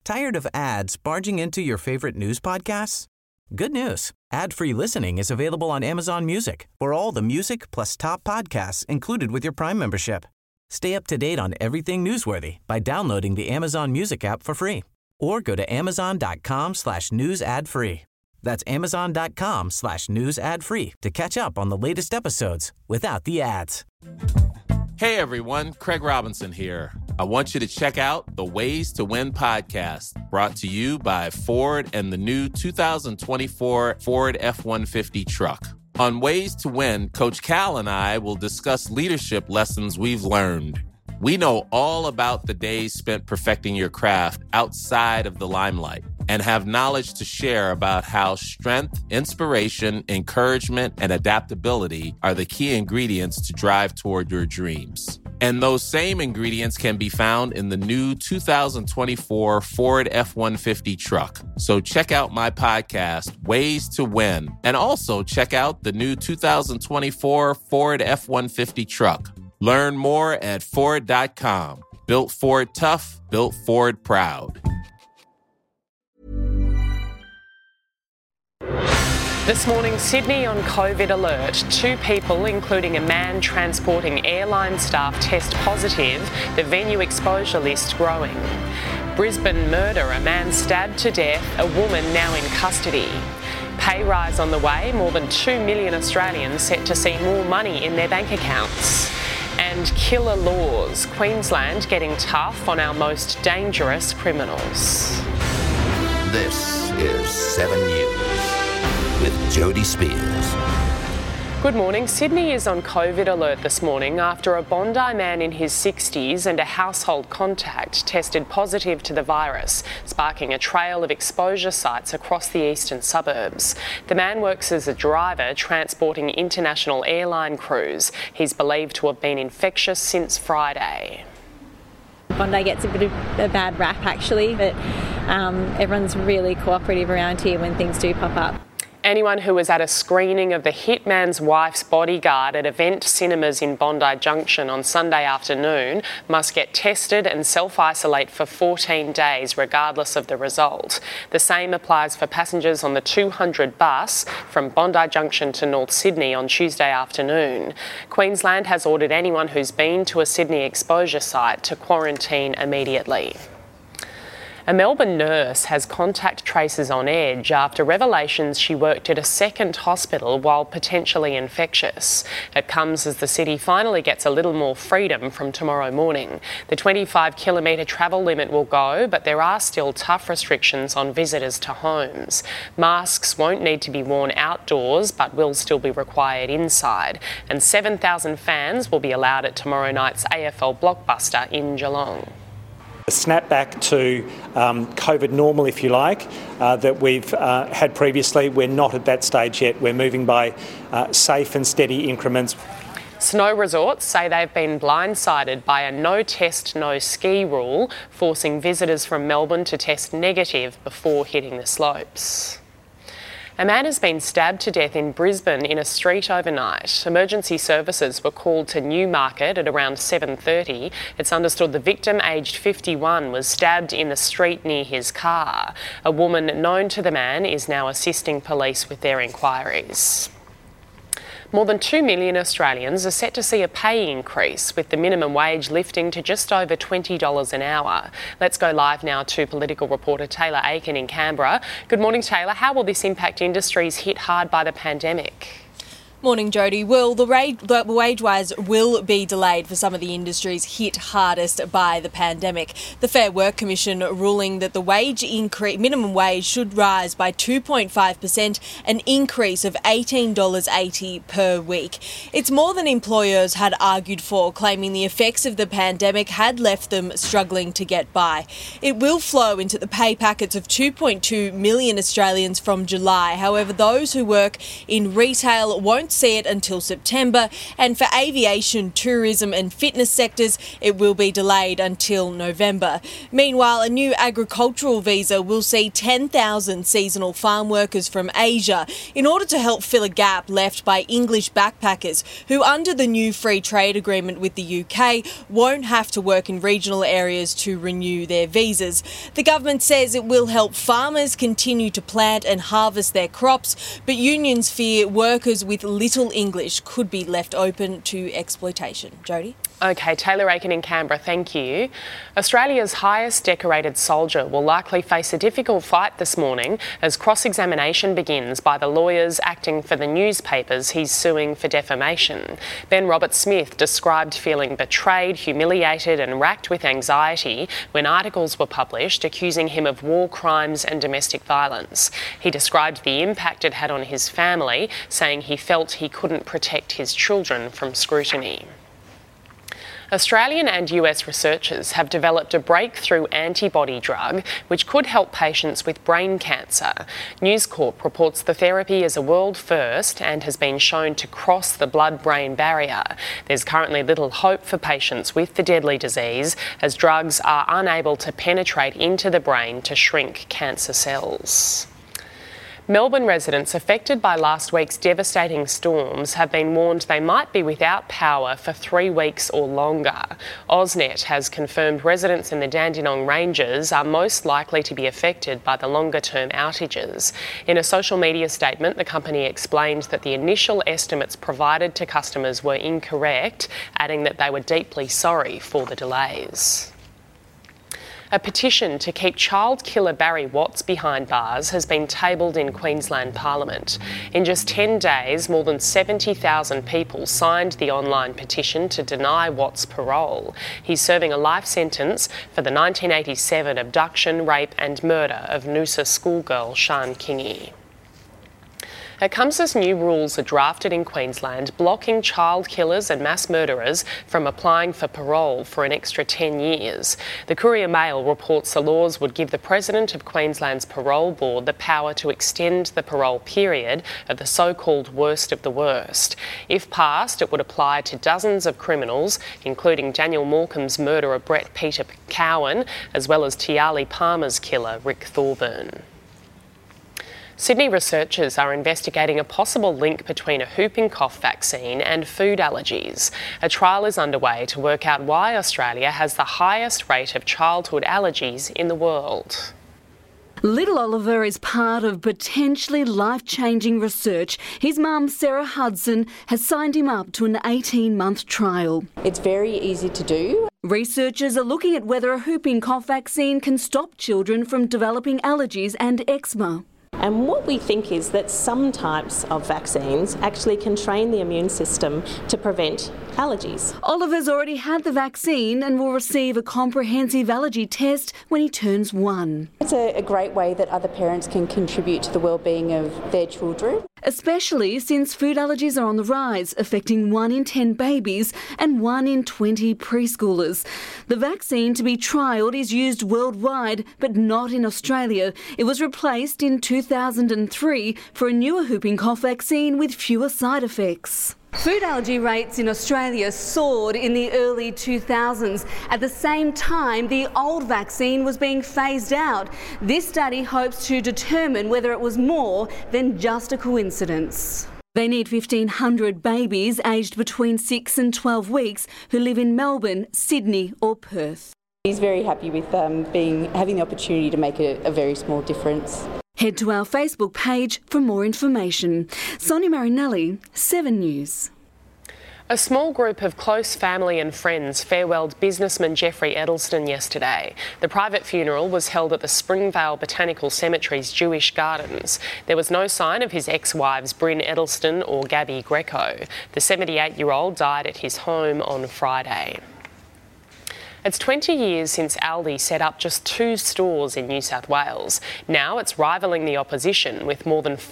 Tired of ads barging into your favorite news podcasts? Good news. Ad-free listening is available on Amazon Music for all the music plus top podcasts included with your Prime membership. Stay up to date on everything newsworthy by downloading the Amazon Music app for free or go to amazon.com/news ad free. That's amazon.com/news ad free to catch up on the latest episodes without the ads. Hey everyone, Craig Robinson here. I want you to check out the Ways to Win podcast, brought to you by Ford and the new 2024 Ford F-150 truck. On Ways to Win, Coach Cal and I will discuss leadership lessons we've learned. We know all about the days spent perfecting your craft outside of the limelight and have knowledge to share about how strength, inspiration, encouragement, and adaptability are the key ingredients to drive toward your dreams. And those same ingredients can be found in the new 2024 Ford F-150 truck. So check out my podcast, Ways to Win, and also check out the new 2024 Ford F-150 truck. Learn more at Ford.com. Built Ford tough, built Ford proud. This morning, Sydney on COVID alert. 2 people, including a man transporting airline staff, test positive. The venue exposure list growing. Brisbane murder, a man stabbed to death, a woman now in custody. Pay rise on the way, more than 2 million Australians set to see more money in their bank accounts. And killer laws, Queensland getting tough on our most dangerous criminals. This is 7 News with Jody Spears. Good morning. Sydney is on COVID alert this morning after a Bondi man in his 60s and a household contact tested positive to the virus, sparking a trail of exposure sites across the eastern suburbs. The man works as a driver transporting international airline crews. He's believed to have been infectious since Friday. Bondi gets a bit of a bad rap actually, but everyone's really cooperative around here when things do pop up. Anyone who was at a screening of The Hitman's Wife's Bodyguard at Event Cinemas in Bondi Junction on Sunday afternoon must get tested and self-isolate for 14 days regardless of the result. The same applies for passengers on the 200 bus from Bondi Junction to North Sydney on Tuesday afternoon. Queensland has ordered anyone who's been to a Sydney exposure site to quarantine immediately. A Melbourne nurse has contact tracers on edge after revelations she worked at a second hospital while potentially infectious. It comes as the city finally gets a little more freedom from tomorrow morning. The 25-kilometre travel limit will go, but there are still tough restrictions on visitors to homes. Masks won't need to be worn outdoors, but will still be required inside. And 7,000 fans will be allowed at tomorrow night's AFL Blockbuster in Geelong. A snap back to COVID normal, if you like, that we've had previously. We're not at that stage yet. We're moving by safe and steady increments. Snow resorts say they've been blindsided by a no test, no ski rule, forcing visitors from Melbourne to test negative before hitting the slopes. A man has been stabbed to death in Brisbane in a street overnight. Emergency services were called to Newmarket at around 7:30. It's understood the victim, aged 51, was stabbed in the street near his car. A woman known to the man is now assisting police with their inquiries. More than 2 million Australians are set to see a pay increase, with the minimum wage lifting to just over $20 an hour. Let's go live now to political reporter Taylor Aiken in Canberra. Good morning, Taylor. How will this impact industries hit hard by the pandemic? Morning, Jody. Well, the wage rise will be delayed for some of the industries hit hardest by the pandemic. The Fair Work Commission ruling that the minimum wage should rise by 2.5%, an increase of $18.80 per week. It's more than employers had argued for, claiming the effects of the pandemic had left them struggling to get by. It will flow into the pay packets of 2.2 million Australians from July. However, those who work in retail won't see it until September, and for aviation, tourism and fitness sectors, it will be delayed until November. Meanwhile, a new agricultural visa will see 10,000 seasonal farm workers from Asia in order to help fill a gap left by English backpackers who, under the new free trade agreement with the UK, won't have to work in regional areas to renew their visas. The government says it will help farmers continue to plant and harvest their crops, but unions fear workers with little English could be left open to exploitation. Jody? OK, Taylor Aiken in Canberra, thank you. Australia's highest decorated soldier will likely face a difficult fight this morning as cross-examination begins by the lawyers acting for the newspapers he's suing for defamation. Ben Roberts-Smith described feeling betrayed, humiliated and racked with anxiety when articles were published accusing him of war crimes and domestic violence. He described the impact it had on his family, saying he felt he couldn't protect his children from scrutiny. Australian and US researchers have developed a breakthrough antibody drug which could help patients with brain cancer. News Corp reports the therapy is a world first and has been shown to cross the blood-brain barrier. There's currently little hope for patients with the deadly disease as drugs are unable to penetrate into the brain to shrink cancer cells. Melbourne residents affected by last week's devastating storms have been warned they might be without power for 3 weeks or longer. AusNet has confirmed residents in the Dandenong Ranges are most likely to be affected by the longer-term outages. In a social media statement, the company explained that the initial estimates provided to customers were incorrect, adding that they were deeply sorry for the delays. A petition to keep child killer Barry Watts behind bars has been tabled in Queensland Parliament. In just 10 days, more than 70,000 people signed the online petition to deny Watts parole. He's serving a life sentence for the 1987 abduction, rape and murder of Noosa schoolgirl Sian Kingi. It comes as new rules are drafted in Queensland blocking child killers and mass murderers from applying for parole for an extra 10 years. The Courier Mail reports the laws would give the President of Queensland's Parole Board the power to extend the parole period of the so-called worst of the worst. If passed, it would apply to dozens of criminals, including Daniel Morecambe's murderer Brett Peter Cowan, as well as Tiali Palmer's killer Rick Thorburn. Sydney researchers are investigating a possible link between a whooping cough vaccine and food allergies. A trial is underway to work out why Australia has the highest rate of childhood allergies in the world. Little Oliver is part of potentially life-changing research. His mum, Sarah Hudson, has signed him up to an 18-month trial. It's very easy to do. Researchers are looking at whether a whooping cough vaccine can stop children from developing allergies and eczema. And what we think is that some types of vaccines actually can train the immune system to prevent allergies. Oliver's already had the vaccine and will receive a comprehensive allergy test when he turns 1. It's a great way that other parents can contribute to the well-being of their children. Especially since food allergies are on the rise, affecting 1 in 10 babies and 1 in 20 preschoolers. The vaccine to be trialled is used worldwide, but not in Australia. It was replaced in 2003 for a newer whooping cough vaccine with fewer side effects. Food allergy rates in Australia soared in the early 2000s. At the same time, the old vaccine was being phased out. This study hopes to determine whether it was more than just a coincidence. They need 1,500 babies aged between 6 and 12 weeks who live in Melbourne, Sydney or Perth. He's very happy with having the opportunity to make a very small difference. Head to our Facebook page for more information. Sonia Marinelli, 7 News. A small group of close family and friends farewelled businessman Jeffrey Edelsten yesterday. The private funeral was held at the Springvale Botanical Cemetery's Jewish Gardens. There was no sign of his ex-wives Bryn Edelsten or Gabby Greco. The 78-year-old died at his home on Friday. It's 20 years since Aldi set up just 2 stores in New South Wales. Now it's rivalling the opposition with more than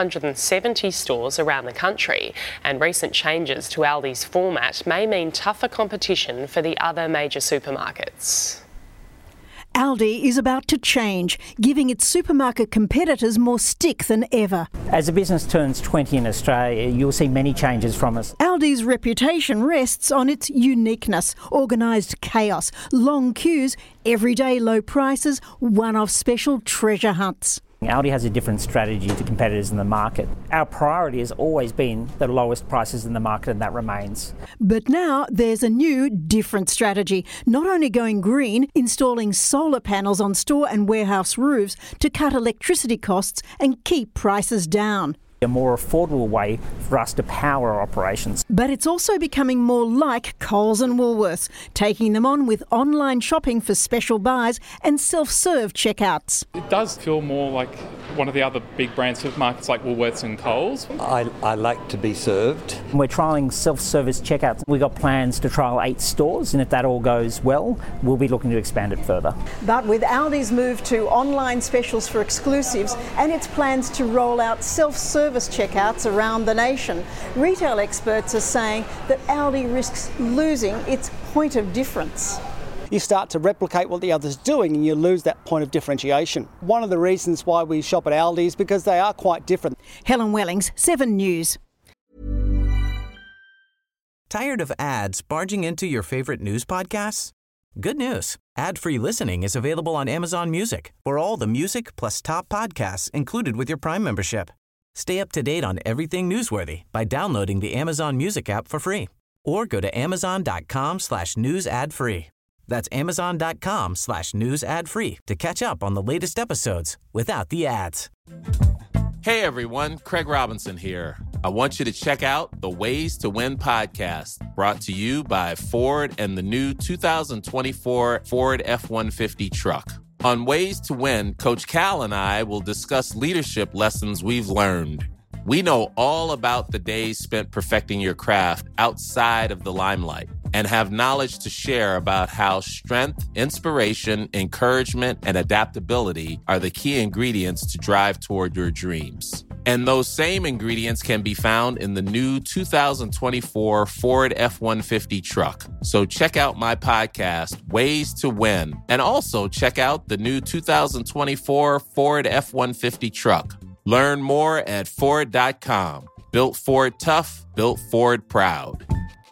570 stores around the country. And recent changes to Aldi's format may mean tougher competition for the other major supermarkets. Aldi is about to change, giving its supermarket competitors more stick than ever. As the business turns 20 in Australia, you'll see many changes from us. Aldi's reputation rests on its uniqueness, organised chaos, long queues, everyday low prices, one-off special treasure hunts. Aldi has a different strategy to competitors in the market. Our priority has always been the lowest prices in the market, and that remains. But now there's a new, different strategy. Not only going green, installing solar panels on store and warehouse roofs to cut electricity costs and keep prices down. A more affordable way for us to power our operations. But it's also becoming more like Coles and Woolworths, taking them on with online shopping for special buys and self-serve checkouts. It does feel more like one of the other big brand supermarkets like Woolworths and Coles. I like to be served. We're trialling self-service checkouts. We've got plans to trial 8 stores, and if that all goes well, we'll be looking to expand it further. But with Aldi's move to online specials for exclusives and its plans to roll out self-service checkouts around the nation, retail experts are saying that Aldi risks losing its point of difference. You start to replicate what the other's doing and you lose that point of differentiation. One of the reasons why we shop at Aldi is because they are quite different. Helen Wellings, 7 News. Tired of ads barging into your favorite news podcasts? Good news. Ad-free listening is available on Amazon Music for all the music plus top podcasts included with your Prime membership. Stay up to date on everything newsworthy by downloading the Amazon Music app for free or go to amazon.com/news ad free. That's amazon.com/news ad free to catch up on the latest episodes without the ads. Hey everyone, Craig Robinson here. I want you to check out the Ways to Win podcast, brought to you by Ford and the new 2024 Ford F-150 truck. On Ways to Win, Coach Cal and I will discuss leadership lessons we've learned. We know all about the days spent perfecting your craft outside of the limelight and have knowledge to share about how strength, inspiration, encouragement, and adaptability are the key ingredients to drive toward your dreams. And those same ingredients can be found in the new 2024 Ford F-150 truck. So check out my podcast, Ways to Win, and also check out the new 2024 Ford F-150 truck. Learn more at Ford.com. Built Ford tough, built Ford proud.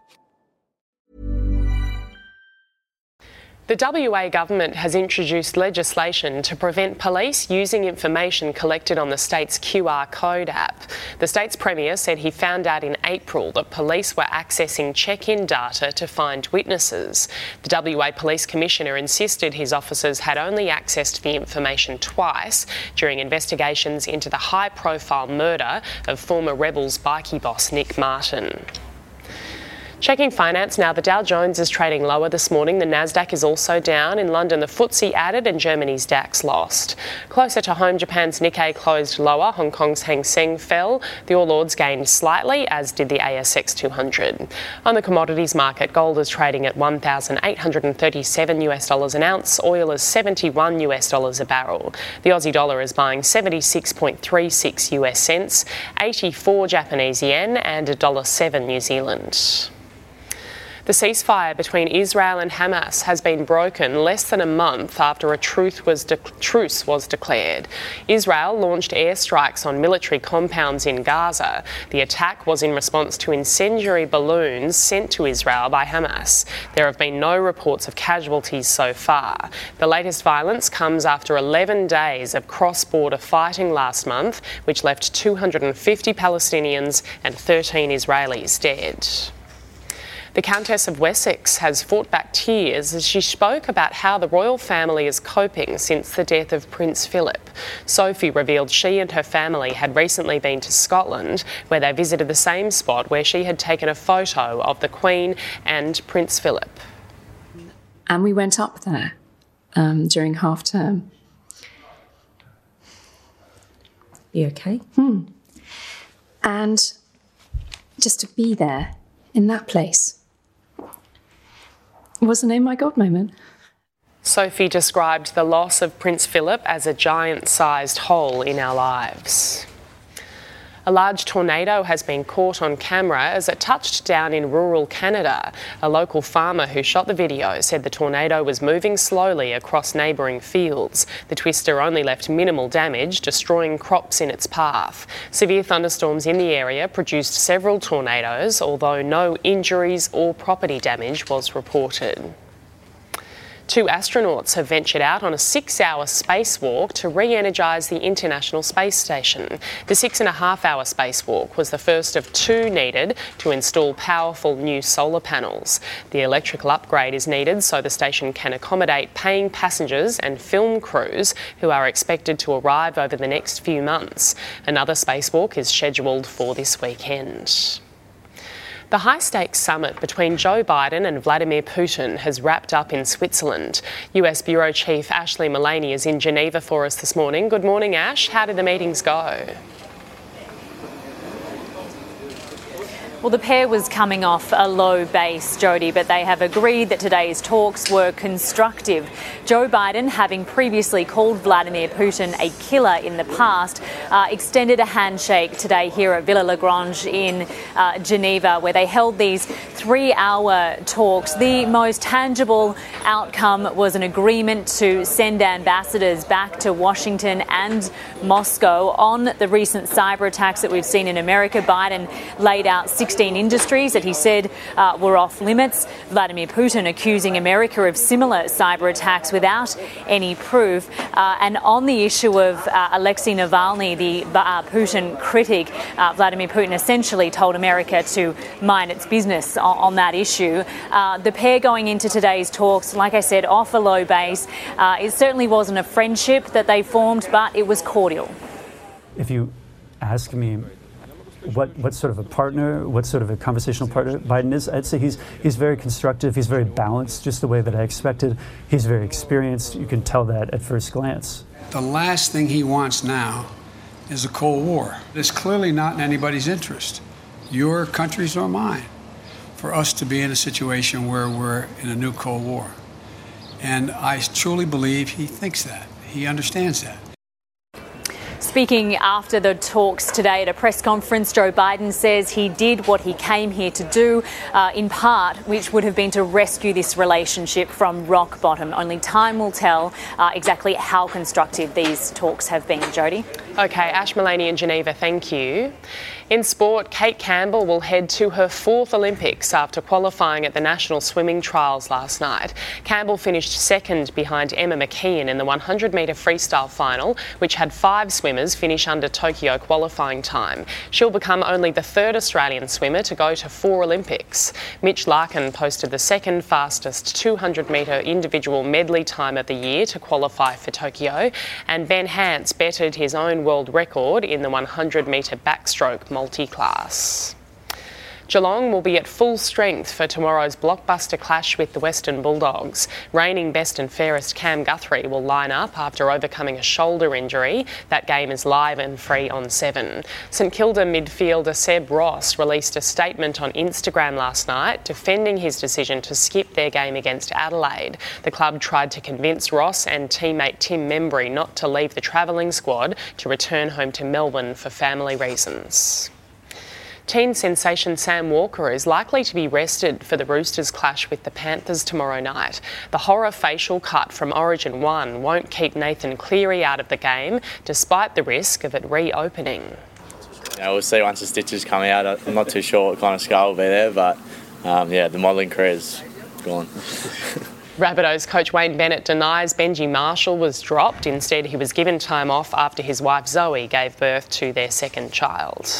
The WA government has introduced legislation to prevent police using information collected on the state's QR code app. The state's premier said he found out in April that police were accessing check-in data to find witnesses. The WA Police Commissioner insisted his officers had only accessed the information twice during investigations into the high-profile murder of former Rebels bikie boss Nick Martin. Checking finance now, the Dow Jones is trading lower this morning. The Nasdaq is also down. In London, the FTSE added and Germany's DAX lost. Closer to home, Japan's Nikkei closed lower. Hong Kong's Hang Seng fell. The All Ords gained slightly, as did the ASX 200. On the commodities market, gold is trading at $1,837 an ounce. Oil is $71 a barrel. The Aussie dollar is buying 76.36 US cents, 84 Japanese yen and $1.07 New Zealand. The ceasefire between Israel and Hamas has been broken less than a month after a truce was declared. Israel launched airstrikes on military compounds in Gaza. The attack was in response to incendiary balloons sent to Israel by Hamas. There have been no reports of casualties so far. The latest violence comes after 11 days of cross-border fighting last month, which left 250 Palestinians and 13 Israelis dead. The Countess of Wessex has fought back tears as she spoke about how the royal family is coping since the death of Prince Philip. Sophie revealed she and her family had recently been to Scotland, where they visited the same spot where she had taken a photo of the Queen and Prince Philip. And we went up there during half term. You okay? And just to be there in that place. Wasn't it my God moment? Sophie described the loss of Prince Philip as a giant-sized hole in our lives. A large tornado has been caught on camera as it touched down in rural Canada. A local farmer who shot the video said the tornado was moving slowly across neighbouring fields. The twister only left minimal damage, destroying crops in its path. Severe thunderstorms in the area produced several tornadoes, although no injuries or property damage was reported. 2 astronauts have ventured out on a 6-hour spacewalk to re-energise the International Space Station. The 6.5-hour spacewalk was the first of 2 needed to install powerful new solar panels. The electrical upgrade is needed so the station can accommodate paying passengers and film crews who are expected to arrive over the next few months. Another spacewalk is scheduled for this weekend. The high-stakes summit between Joe Biden and Vladimir Putin has wrapped up in Switzerland. US Bureau Chief Ashley Mullaney is in Geneva for us this morning. Good morning, Ash. How did the meetings go? Well, the pair was coming off a low base, Jodie, but they have agreed that today's talks were constructive. Joe Biden, having previously called Vladimir Putin a killer in the past, extended a handshake today here at Villa Lagrange in Geneva, where they held these 3-hour talks. The most tangible outcome was an agreement to send ambassadors back to Washington and Moscow on the recent cyber attacks that we've seen in America. Biden laid out 16 industries that he said were off limits. Vladimir Putin accusing America of similar cyber attacks without any proof. And on the issue of Alexei Navalny, the Putin critic, Vladimir Putin essentially told America to mind its business on that issue. The pair going into today's talks, like I said, off a low base. It certainly wasn't a friendship that they formed, but it was cordial. If you ask me what sort of a partner, what sort of a conversational partner Biden is, I'd say he's very constructive, he's very balanced, just the way that I expected. He's very experienced. You can tell that at first glance. The last thing he wants now is a Cold War. It's clearly not in anybody's interest, your country's or mine, for us to be in a situation where we're in a new Cold War. And I truly believe he thinks that. He understands that. Speaking after the talks today at a press conference, Joe Biden says he did what he came here to do, in part, which would have been to rescue this relationship from rock bottom. Only time will tell exactly how constructive these talks have been, Jodie. OK, Ash Mullaney in Geneva, thank you. In sport, Kate Campbell will head to her 4th Olympics after qualifying at the National Swimming Trials last night. Campbell finished 2nd behind Emma McKeon in the 100-metre freestyle final, which had 5 swimmers finish under Tokyo qualifying time. She'll become only the 3rd Australian swimmer to go to 4 Olympics. Mitch Larkin posted the 2nd fastest 200-metre individual medley time of the year to qualify for Tokyo, and Ben Hance bettered his own world record in the 100-metre backstroke multi-class. Geelong will be at full strength for tomorrow's blockbuster clash with the Western Bulldogs. Reigning best and fairest Cam Guthrie will line up after overcoming a shoulder injury. That game is live and free on 7. St Kilda midfielder Seb Ross released a statement on Instagram last night defending his decision to skip their game against Adelaide. The club tried to convince Ross and teammate Tim Membry not to leave the travelling squad to return home to Melbourne for family reasons. Teen sensation Sam Walker is likely to be rested for the Roosters' clash with the Panthers tomorrow night. The horror facial cut from Origin 1 won't keep Nathan Cleary out of the game, despite the risk of it reopening. Yeah, we'll see once the stitches come out. I'm not too sure what kind of scar will be there, but the modelling career is gone. Rabbitohs coach Wayne Bennett denies Benji Marshall was dropped. Instead, he was given time off after his wife Zoe gave birth to their 2nd child.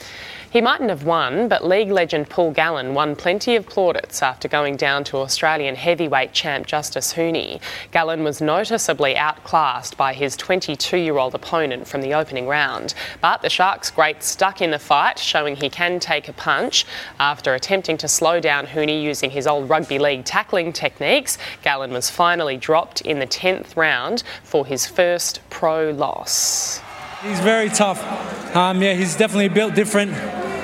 He mightn't have won, but league legend Paul Gallen won plenty of plaudits after going down to Australian heavyweight champ Justis Huni. Gallen was noticeably outclassed by his 22-year-old opponent from the opening round. But the Sharks great stuck in the fight, showing he can take a punch. After attempting to slow down Huni using his old rugby league tackling techniques, Gallen was finally dropped in the 10th round for his first pro loss. He's very tough. He's definitely built different.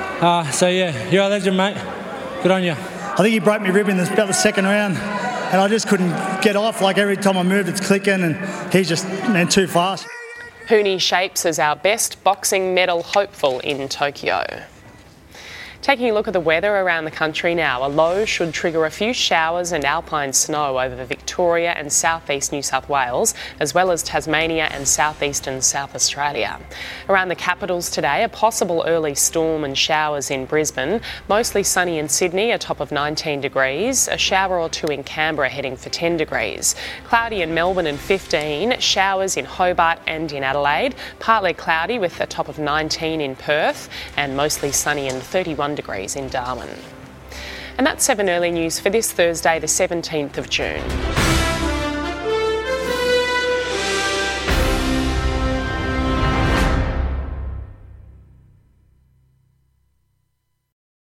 You're a legend, mate. Good on you. I think he broke my rib in about the 2nd round, and I just couldn't get off. Like every time I moved, it's clicking, and he's just too fast. Huni shapes as our best boxing medal hopeful in Tokyo. Taking a look at the weather around the country now, a low should trigger a few showers and alpine snow over Victoria and southeast New South Wales, as well as Tasmania and southeastern South Australia. Around the capitals today, a possible early storm and showers in Brisbane, mostly sunny in Sydney, a top of 19 degrees, a shower or two in Canberra heading for 10 degrees. Cloudy in Melbourne and 15, showers in Hobart and in Adelaide, partly cloudy with a top of 19 in Perth, and mostly sunny and 31 degrees in Darwin. And that's 7 Early News for this Thursday, the 17th of June.